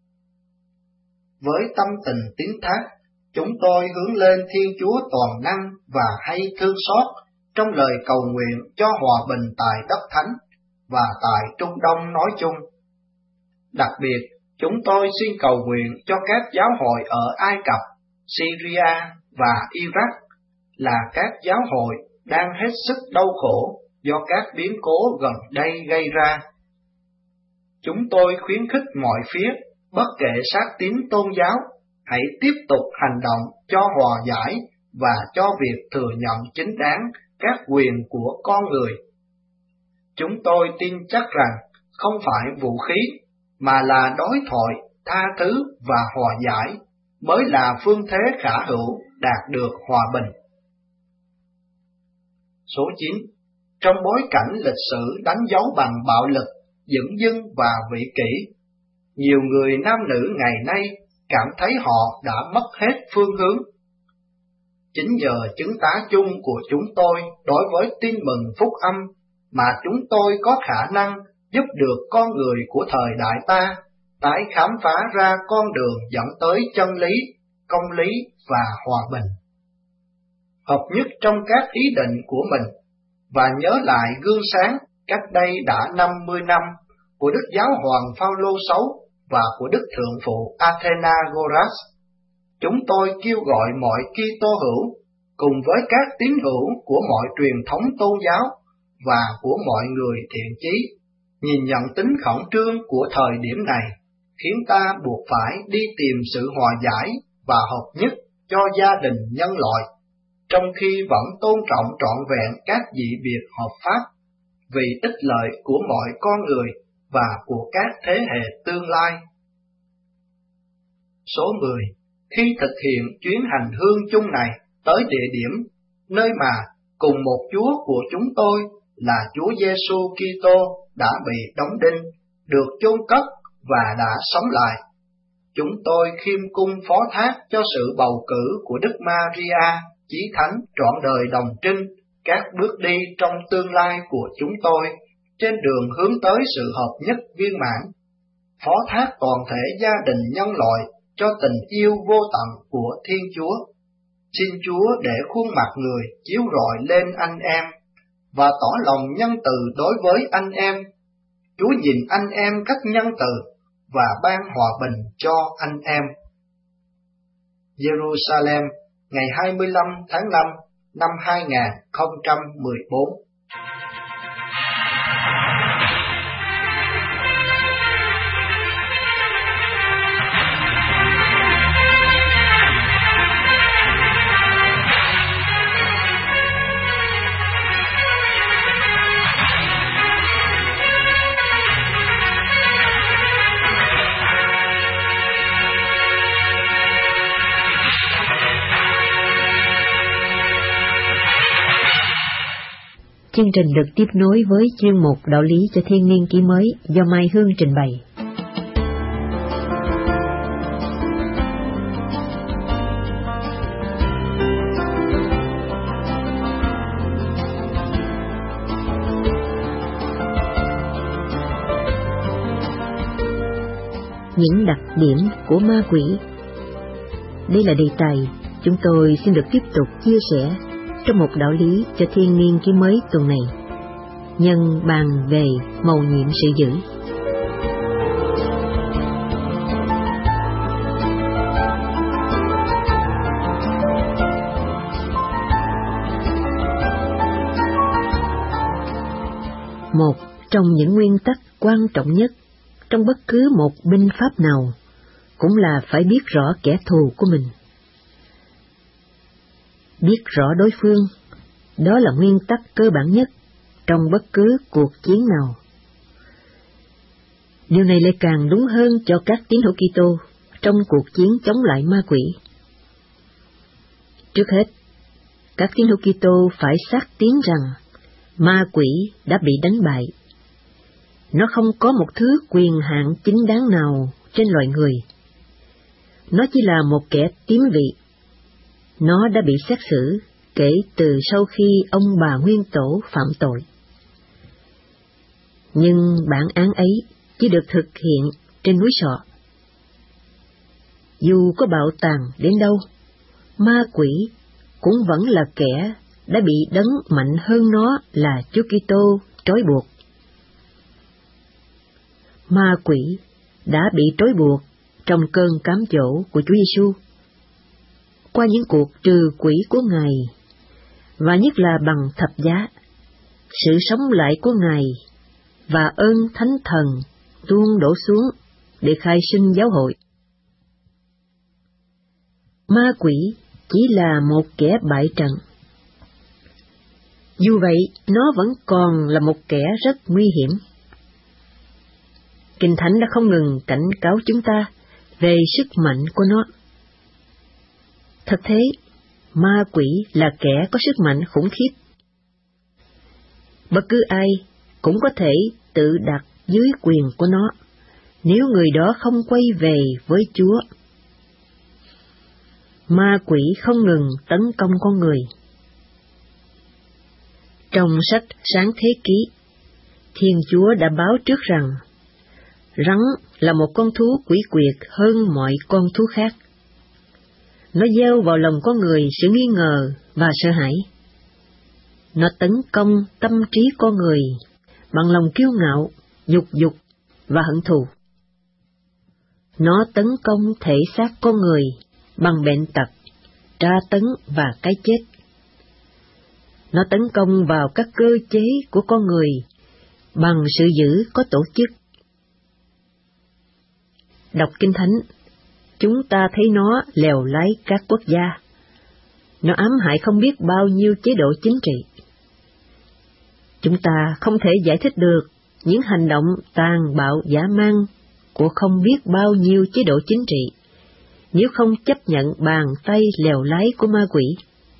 Với tâm tình tín thác, chúng tôi hướng lên Thiên Chúa toàn năng và hay thương xót trong lời cầu nguyện cho hòa bình tại đất thánh và tại Trung Đông nói chung. Đặc biệt, chúng tôi xin cầu nguyện cho các giáo hội ở Ai Cập, Syria và Iraq, là các giáo hội đang hết sức đau khổ do các biến cố gần đây gây ra Chúng tôi khuyến khích mọi phía, bất kể sắc tín tôn giáo, hãy tiếp tục hành động cho hòa giải và cho việc thừa nhận chính đáng các quyền của con người. Chúng tôi tin chắc rằng không phải vũ khí, mà là đối thoại, tha thứ và hòa giải mới là phương thế khả hữu đạt được hòa bình. Số chín. Trong bối cảnh lịch sử đánh dấu bằng bạo lực, dửng dưng và vị kỷ, nhiều người nam nữ ngày nay cảm thấy họ đã mất hết phương hướng. Chính nhờ chứng tá chung của chúng tôi đối với tin mừng phúc âm mà chúng tôi có khả năng giúp được con người của thời đại ta tái khám phá ra con đường dẫn tới chân lý, công lý và hòa bình. Hợp nhất trong các ý định của mình và nhớ lại gương sáng cách đây đã năm mươi năm của Đức Giáo hoàng Phaolô sáu và của Đức Thượng phụ Athenagoras. Chúng tôi kêu gọi mọi Kitô hữu cùng với các tín hữu của mọi truyền thống tôn giáo và của mọi người thiện chí nhìn nhận tính khẩn trương của thời điểm này, khiến ta buộc phải đi tìm sự hòa giải và hợp nhất cho gia đình nhân loại, trong khi vẫn tôn trọng trọn vẹn các dị biệt hợp pháp, vì ích lợi của mọi con người và của các thế hệ tương lai. Số mười. Khi thực hiện chuyến hành hương chung này tới địa điểm, nơi mà cùng một Chúa của chúng tôi là Chúa Giêsu Kitô đã bị đóng đinh, được chôn cất và đã sống lại, chúng tôi khiêm cung phó thác cho sự bầu cử của Đức Maria, Chí Thánh trọn đời đồng trinh, các bước đi trong tương lai của chúng tôi trên đường hướng tới sự hợp nhất viên mãn, phó thác toàn thể gia đình nhân loại cho tình yêu vô tận của Thiên Chúa. Xin Chúa để khuôn mặt người chiếu rọi lên anh em và tỏ lòng nhân từ đối với anh em. Chúa nhìn anh em cách nhân từ và ban hòa bình cho anh em. Jerusalem, ngày hai mươi lăm tháng năm năm hai nghìn không trăm mười bốn. Chương trình được tiếp nối với chuyên mục Đạo lý cho thiên niên kỷ mới do Mai Hương trình bày. Những đặc điểm của ma quỷ. Đây là đề tài chúng tôi xin được tiếp tục chia sẻ trong một đạo lý cho thiên niên kỷ mới tuần này, nhân bàn về mầu nhiệm sự dữ. Một trong những nguyên tắc quan trọng nhất trong bất cứ một binh pháp nào cũng là phải biết rõ kẻ thù của mình. Biết rõ đối phương, đó là nguyên tắc cơ bản nhất trong bất cứ cuộc chiến nào. Điều này lại càng đúng hơn cho các tín hữu Kitô trong cuộc chiến chống lại ma quỷ. Trước hết, các tín hữu Kitô phải xác tín rằng ma quỷ đã bị đánh bại. Nó không có một thứ quyền hạn chính đáng nào trên loài người. Nó chỉ là một kẻ tiếm vị. Nó đã bị xét xử kể từ sau khi ông bà nguyên tổ phạm tội. Nhưng bản án ấy chỉ được thực hiện trên núi Sọ. Dù có bạo tàn đến đâu, ma quỷ cũng vẫn là kẻ đã bị đấng mạnh hơn nó là Chúa Kitô trói buộc. Ma quỷ đã bị trói buộc trong cơn cám dỗ của Chúa Giêsu qua những cuộc trừ quỷ của Ngài, và nhất là bằng thập giá, sự sống lại của Ngài và ơn Thánh Thần tuôn đổ xuống để khai sinh giáo hội. Ma quỷ chỉ là một kẻ bại trận. Dù vậy, nó vẫn còn là một kẻ rất nguy hiểm. Kinh Thánh đã không ngừng cảnh cáo chúng ta về sức mạnh của nó. Thật thế, ma quỷ là kẻ có sức mạnh khủng khiếp. Bất cứ ai cũng có thể tự đặt dưới quyền của nó, nếu người đó không quay về với Chúa. Ma quỷ không ngừng tấn công con người. Trong sách Sáng Thế Ký, Thiên Chúa đã báo trước rằng rắn là một con thú quỷ quyệt hơn mọi con thú khác. Nó gieo vào lòng con người sự nghi ngờ và sợ hãi. Nó tấn công tâm trí con người bằng lòng kiêu ngạo, dục dục và hận thù. Nó tấn công thể xác con người bằng bệnh tật, tra tấn và cái chết. Nó tấn công vào các cơ chế của con người bằng sự dữ có tổ chức. Đọc Kinh Thánh, chúng ta thấy nó lèo lái các quốc gia. Nó ám hại không biết bao nhiêu chế độ chính trị. Chúng ta không thể giải thích được những hành động tàn bạo dã man của không biết bao nhiêu chế độ chính trị nếu không chấp nhận bàn tay lèo lái của ma quỷ.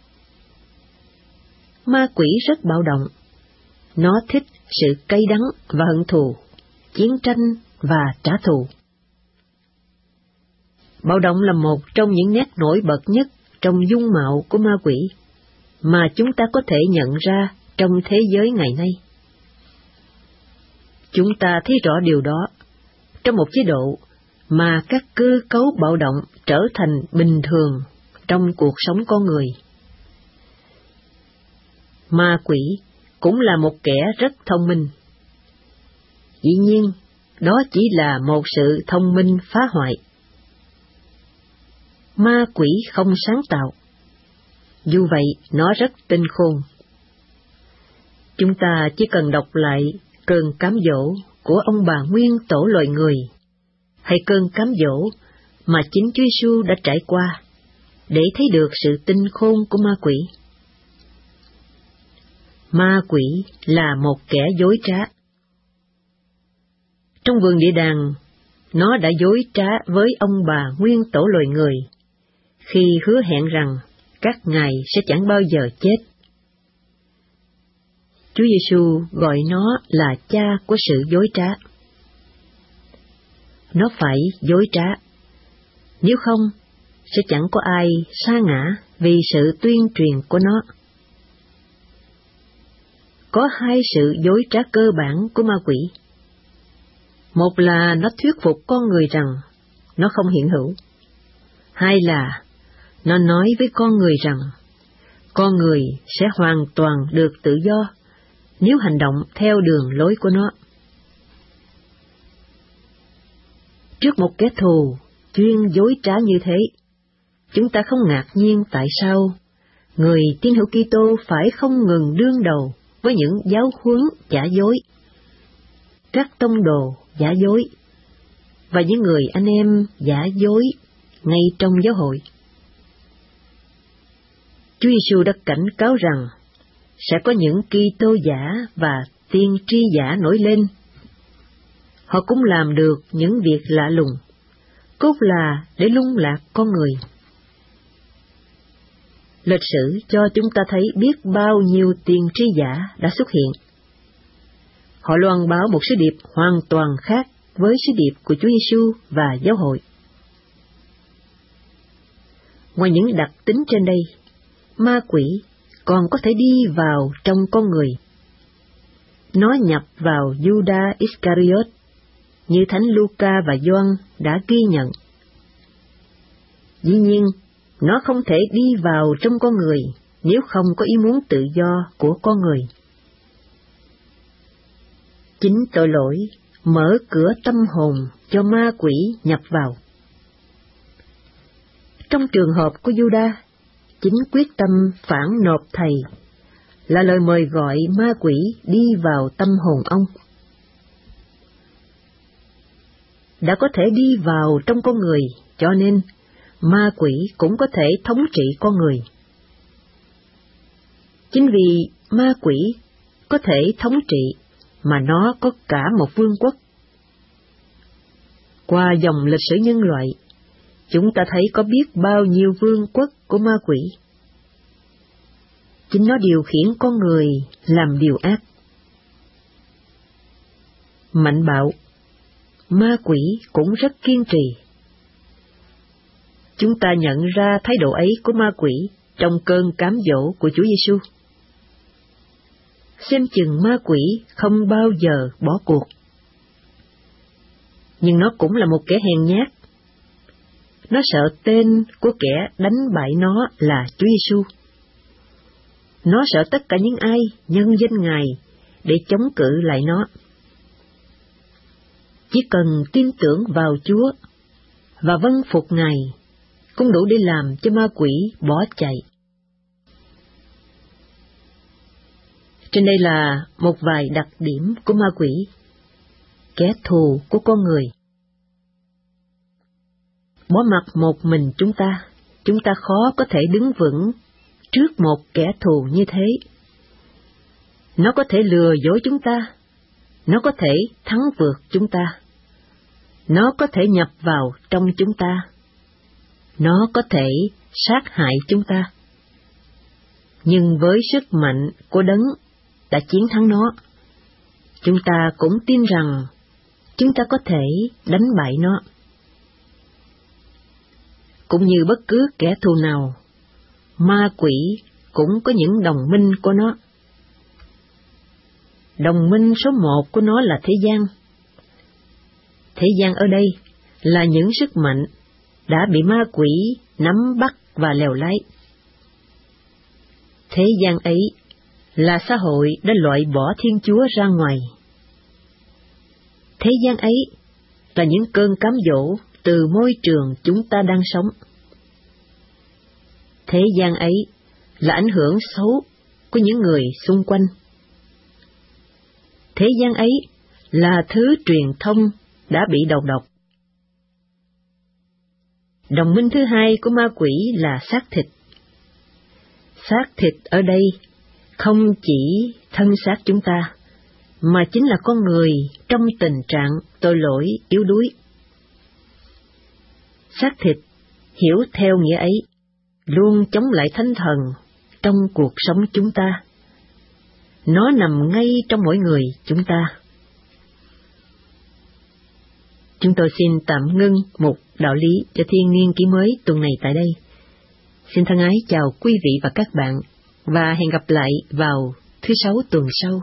Ma quỷ rất bạo động. Nó thích sự cay đắng và hận thù, chiến tranh và trả thù. Bạo động là một trong những nét nổi bật nhất trong dung mạo của ma quỷ mà chúng ta có thể nhận ra trong thế giới ngày nay. Chúng ta thấy rõ điều đó trong một chế độ mà các cơ cấu bạo động trở thành bình thường trong cuộc sống con người. Ma quỷ cũng là một kẻ rất thông minh. Dĩ nhiên, đó chỉ là một sự thông minh phá hoại. Ma quỷ không sáng tạo. Dù vậy, nó rất tinh khôn. Chúng ta chỉ cần đọc lại cơn cám dỗ của ông bà nguyên tổ loài người, hay cơn cám dỗ mà chính Chúa Giêsu đã trải qua, để thấy được sự tinh khôn của ma quỷ. Ma quỷ là một kẻ dối trá. Trong vườn địa đàng, nó đã dối trá với ông bà nguyên tổ loài người, khi hứa hẹn rằng các ngài sẽ chẳng bao giờ chết. Chúa Giêsu gọi nó là cha của sự dối trá. Nó phải dối trá, nếu không sẽ chẳng có ai sa ngã vì sự tuyên truyền của nó. Có hai sự dối trá cơ bản của ma quỷ. Một là nó thuyết phục con người rằng nó không hiện hữu. Hai là nó nói với con người rằng con người sẽ hoàn toàn được tự do nếu hành động theo đường lối của nó. Trước một kẻ thù chuyên dối trá như thế, chúng ta không ngạc nhiên tại sao người tín hữu Kitô phải không ngừng đương đầu với những giáo huấn giả dối, các tông đồ giả dối và những người anh em giả dối ngay trong giáo hội. Chúa Giêsu đã cảnh cáo rằng sẽ có những Kitô giả và tiên tri giả nổi lên. Họ cũng làm được những việc lạ lùng, cốt là để lung lạc con người. Lịch sử cho chúng ta thấy biết bao nhiêu tiên tri giả đã xuất hiện. Họ loan báo một sứ điệp hoàn toàn khác với sứ điệp của Chúa Giêsu và giáo hội. Ngoài những đặc tính trên đây, ma quỷ còn có thể đi vào trong con người. Nó nhập vào Judas Iscariot, như Thánh Luca và Gioan đã ghi nhận. Dĩ nhiên, nó không thể đi vào trong con người nếu không có ý muốn tự do của con người. Chính tội lỗi mở cửa tâm hồn cho ma quỷ nhập vào. Trong trường hợp của Judas, chính quyết tâm phản nộp thầy là lời mời gọi ma quỷ đi vào tâm hồn ông. đã có thể đi vào trong con người, cho nên ma quỷ cũng có thể thống trị con người. Chính vì ma quỷ có thể thống trị mà nó có cả một vương quốc. Qua dòng lịch sử nhân loại, chúng ta thấy có biết bao nhiêu vương quốc của ma quỷ. Chính nó điều khiển con người làm điều ác. Mạnh bạo, ma quỷ cũng rất kiên trì. Chúng ta nhận ra thái độ ấy của ma quỷ trong cơn cám dỗ của Chúa Giêsu. Xem chừng ma quỷ không bao giờ bỏ cuộc. Nhưng nó cũng là một kẻ hèn nhát. Nó sợ tên của kẻ đánh bại nó là Chúa Giêsu. Nó sợ tất cả những ai nhân danh Ngài để chống cự lại nó. Chỉ cần tin tưởng vào Chúa và vâng phục Ngài cũng đủ để làm cho ma quỷ bỏ chạy. Trên đây là một vài đặc điểm của ma quỷ, kẻ thù của con người. Bỏ mặc một mình chúng ta, chúng ta khó có thể đứng vững trước một kẻ thù như thế. Nó có thể lừa dối chúng ta, nó có thể thắng vượt chúng ta, nó có thể nhập vào trong chúng ta, nó có thể sát hại chúng ta. Nhưng với sức mạnh của Đấng đã chiến thắng nó, chúng ta cũng tin rằng chúng ta có thể đánh bại nó. Cũng như bất cứ kẻ thù nào, ma quỷ cũng có những đồng minh của nó. Đồng minh số một của nó là thế gian. Thế gian ở đây là những sức mạnh đã bị ma quỷ nắm bắt và lèo lái. Thế gian ấy là xã hội đã loại bỏ Thiên Chúa ra ngoài. Thế gian ấy là những cơn cám dỗ từ môi trường chúng ta đang sống. Thế gian ấy là ảnh hưởng xấu của những người xung quanh. Thế gian ấy là thứ truyền thông đã bị đầu độc. Đồng minh thứ hai của ma quỷ là xác thịt. Xác thịt ở đây không chỉ thân xác chúng ta, mà chính là con người trong tình trạng tội lỗi yếu đuối. Xác thịt, hiểu theo nghĩa ấy, luôn chống lại thánh thần trong cuộc sống chúng ta. Nó nằm ngay trong mỗi người chúng ta. Chúng tôi xin tạm ngưng một đạo lý cho thiên niên ký mới tuần này tại đây. Xin thân ái chào quý vị và các bạn, và hẹn gặp lại vào thứ Sáu tuần sau.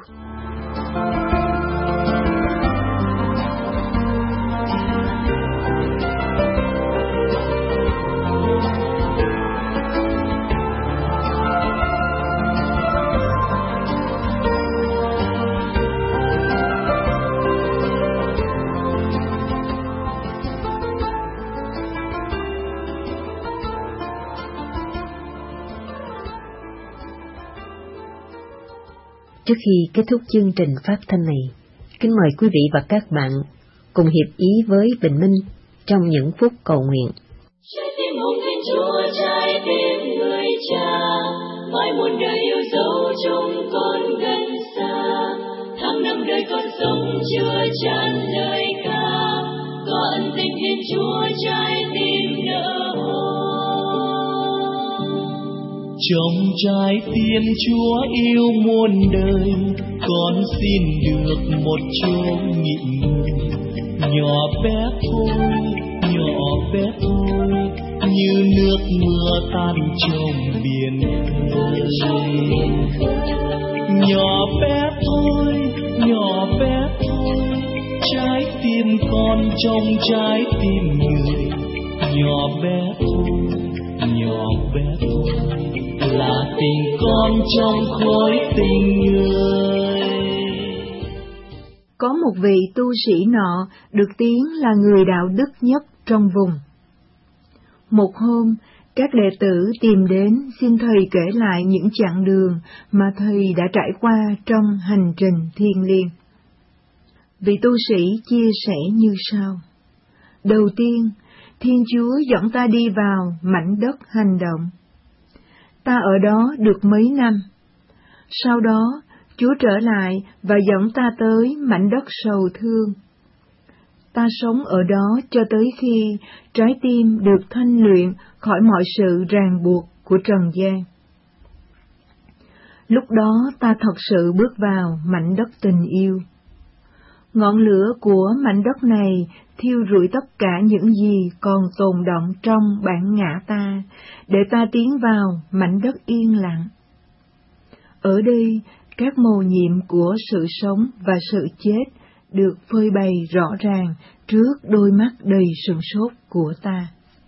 Trước khi kết thúc chương trình phát thanh này, kính mời quý vị và các bạn cùng hiệp ý với Bình Minh trong những phút cầu nguyện. Trái tim hùng Thiên Chúa, trái tim người cha, mãi muôn đời yêu dấu chúng con gần xa. Tháng năm đời con sống chưa chan lời ca, có ân tình Thiên Chúa trái tim nở hoa. Trong trái tim Chúa yêu muôn đời, con xin được một chỗ nghỉ ngơi. Nhỏ bé thôi, nhỏ bé thôi, như nước mưa tan trong biển khơi. Nhỏ bé thôi, nhỏ bé thôi, trái tim con trong trái tim người. Nhỏ bé thôi, nhỏ bé thôi, là tình con trong khối tình người. Có một vị tu sĩ nọ được tiếng là người đạo đức nhất trong vùng. Một hôm, các đệ tử tìm đến xin thầy kể lại những chặng đường mà thầy đã trải qua trong hành trình thiêng liêng. Vị tu sĩ chia sẻ như sau: Đầu tiên, Thiên Chúa dẫn ta đi vào mảnh đất hành động. Ta ở đó được mấy năm. Sau đó, Chúa trở lại và dẫn ta tới mảnh đất sầu thương. Ta sống ở đó cho tới khi trái tim được thanh luyện khỏi mọi sự ràng buộc của trần gian. Lúc đó ta thật sự bước vào mảnh đất tình yêu. Ngọn lửa của mảnh đất này thiêu rụi tất cả những gì còn tồn đọng trong bản ngã ta, để ta tiến vào mảnh đất yên lặng. Ở đây, các mầu nhiệm của sự sống và sự chết được phơi bày rõ ràng trước đôi mắt đầy sửng sốt của ta.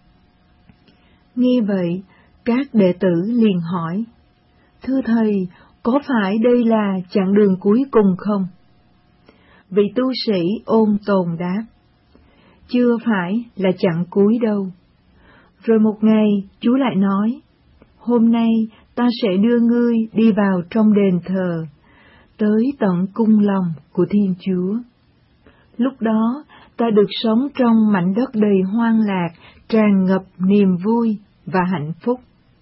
Nghe vậy, các đệ tử liền hỏi, Thưa Thầy, có phải đây là chặng đường cuối cùng không? Vị tu sĩ ôn tồn đáp, Chưa phải là chặng cuối đâu. Rồi một ngày, Chúa lại nói, Hôm nay ta sẽ đưa ngươi đi vào trong đền thờ, tới tận cung lòng của Thiên Chúa. Lúc đó, ta được sống trong mảnh đất đầy hoang lạc, tràn ngập niềm vui và hạnh phúc.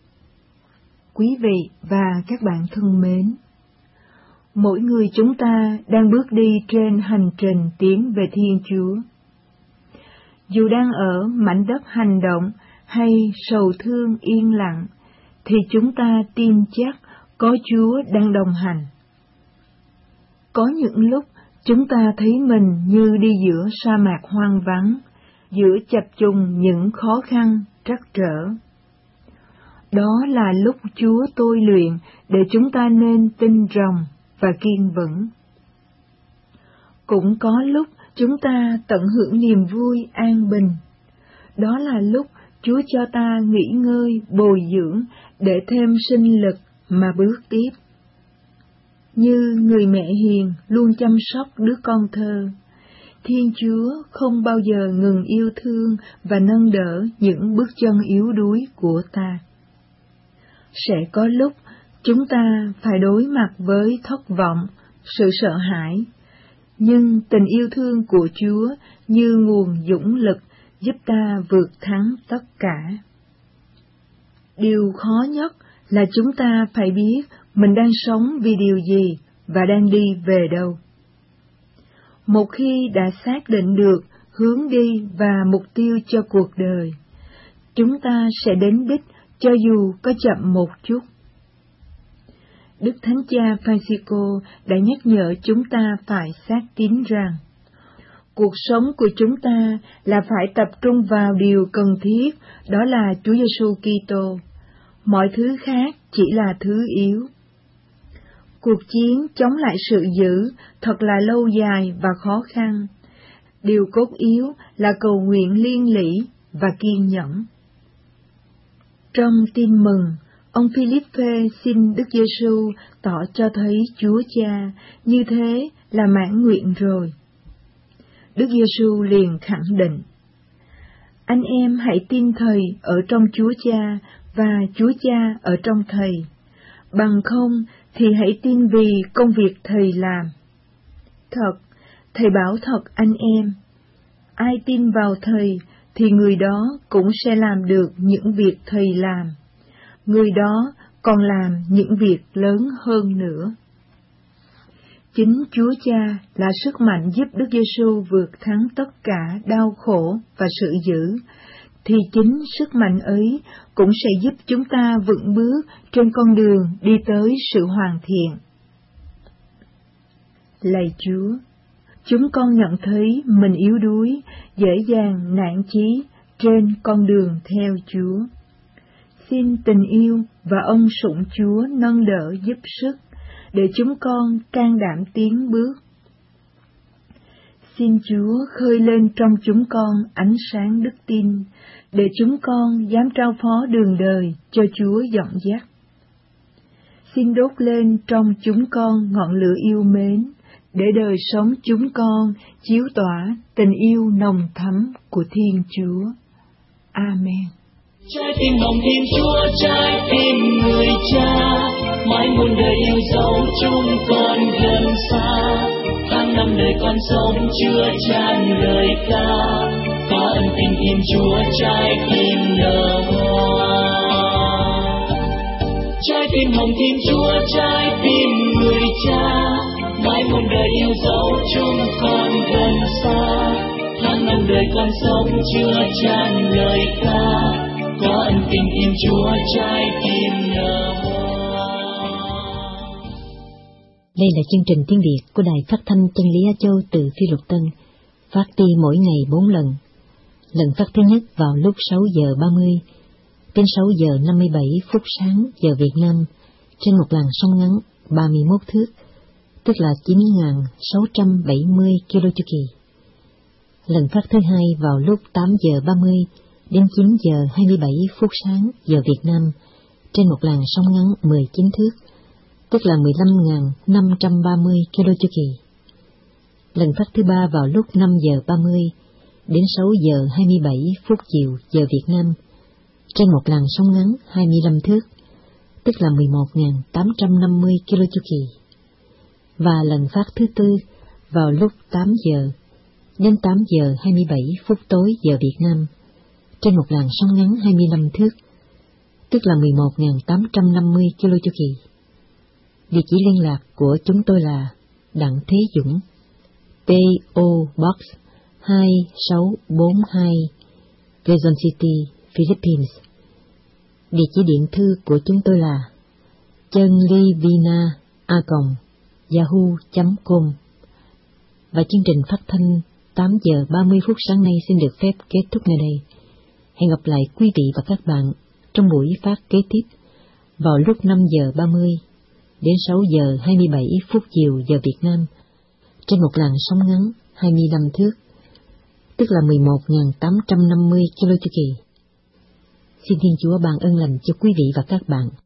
Quý vị và các bạn thân mến, mỗi người chúng ta đang bước đi trên hành trình tiến về Thiên Chúa. Dù đang ở mảnh đất hành động hay sầu thương yên lặng, thì chúng ta tin chắc có Chúa đang đồng hành. Có những lúc chúng ta thấy mình như đi giữa sa mạc hoang vắng, giữa chập trùng những khó khăn, trắc trở. Đó là lúc Chúa tôi luyện để chúng ta nên tin ròng và kiên vững. Cũng có lúc chúng ta tận hưởng niềm vui an bình. Đó là lúc Chúa cho ta nghỉ ngơi, bồi dưỡng để thêm sinh lực mà bước tiếp. Như người mẹ hiền luôn chăm sóc đứa con thơ, Thiên Chúa không bao giờ ngừng yêu thương và nâng đỡ những bước chân yếu đuối của ta. Sẽ có lúc chúng ta phải đối mặt với thất vọng, sự sợ hãi, nhưng tình yêu thương của Chúa như nguồn dũng lực giúp ta vượt thắng tất cả. Điều khó nhất là chúng ta phải biết mình đang sống vì điều gì và đang đi về đâu. Một khi đã xác định được hướng đi và mục tiêu cho cuộc đời, chúng ta sẽ đến đích cho dù có chậm một chút. Đức Thánh Cha Francisco đã nhắc nhở chúng ta phải xác tín rằng, cuộc sống của chúng ta là phải tập trung vào điều cần thiết, đó là Chúa Giêsu Kitô. Mọi thứ khác chỉ là thứ yếu. Cuộc chiến chống lại sự dữ thật là lâu dài và khó khăn. Điều cốt yếu là cầu nguyện liên lỉ và kiên nhẫn. Trong tin mừng, ông Philippe xin Đức Giêsu tỏ cho thấy Chúa Cha, như thế là mãn nguyện rồi. Đức Giêsu liền khẳng định, anh em hãy tin Thầy ở trong Chúa Cha và Chúa Cha ở trong Thầy, bằng không thì hãy tin vì công việc Thầy làm. Thật, Thầy bảo thật anh em, ai tin vào Thầy thì người đó cũng sẽ làm được những việc Thầy làm, người đó còn làm những việc lớn hơn nữa. Chính Chúa Cha là sức mạnh giúp Đức Giêsu vượt thắng tất cả đau khổ và sự dữ, thì chính sức mạnh ấy cũng sẽ giúp chúng ta vững bước trên con đường đi tới sự hoàn thiện. Lạy Chúa, chúng con nhận thấy mình yếu đuối, dễ dàng nản chí trên con đường theo Chúa. Xin tình yêu và ân sủng Chúa nâng đỡ giúp sức, để chúng con can đảm tiến bước. Xin Chúa khơi lên trong chúng con ánh sáng đức tin, để chúng con dám trao phó đường đời cho Chúa dẫn dắt. Xin đốt lên trong chúng con ngọn lửa yêu mến, để đời sống chúng con chiếu tỏa tình yêu nồng thắm của Thiên Chúa. Amen. Trái tim lòng Thiên Chúa, trái tim người Cha, mãi muôn đời yêu dấu chúng con gần xa. Tháng năm đời con sống chưa tràn lời ca, có ân tình Thiên Chúa trái tim nở hoa. Trái tim hồng Thiên Chúa, trái tim người cha, mãi muôn đời yêu dấu chúng con gần xa. Tháng năm đời con sống chưa chan lời ca, có ân tình Thiên Chúa trái tim nở hoa. Đây là chương trình tiếng Việt của Đài Phát thanh Chân lý Á Châu từ Phi Luật Tân, phát đi mỗi ngày bốn lần. Lần phát thứ nhất vào lúc sáu giờ ba mươi đến sáu giờ năm mươi bảy phút sáng giờ Việt Nam trên một làn sóng ngắn ba mươi mốt thước, tức là chín nghìn sáu trăm bảy mươi ki lô chu kỳ. Lần phát thứ hai vào lúc tám giờ ba mươi đến chín giờ hai mươi bảy phút sáng giờ Việt Nam trên một làn sóng ngắn mười chín thước, tức là mười lăm nghìn năm trăm ba mươi ki lô chu kỳ. Lần phát thứ ba vào lúc năm giờ ba mươi đến sáu giờ hai mươi bảy phút chiều giờ Việt Nam trên một làn sóng ngắn hai mươi lăm thước, tức là mười một nghìn tám trăm năm mươi ki lô chu kỳ. Và lần phát thứ tư vào lúc tám giờ đến tám giờ hai mươi bảy phút tối giờ Việt Nam trên một làn sóng ngắn hai mươi lăm thước, tức là mười một nghìn tám trăm năm mươi ki lô chu kỳ. Địa chỉ liên lạc của chúng tôi là Đặng Thế Dũng, pê ô Box hai sáu bốn hai, Quezon City, Philippines. Địa chỉ điện thư của chúng tôi là chânlivina a còng yahoo chấm com. Và chương trình phát thanh tám giờ ba mươi phút sáng nay xin được phép kết thúc nơi đây. Hẹn gặp lại quý vị và các bạn trong buổi phát kế tiếp vào lúc năm giờ ba mươi đến sáu giờ hai mươi bảy phút chiều giờ Việt Nam trên một làn sóng ngắn hai mươi lăm thước, tức là mười một nghìn tám trăm năm mươi ki lô chu kỳ. Xin Thiên Chúa ban ơn lành cho quý vị và các bạn.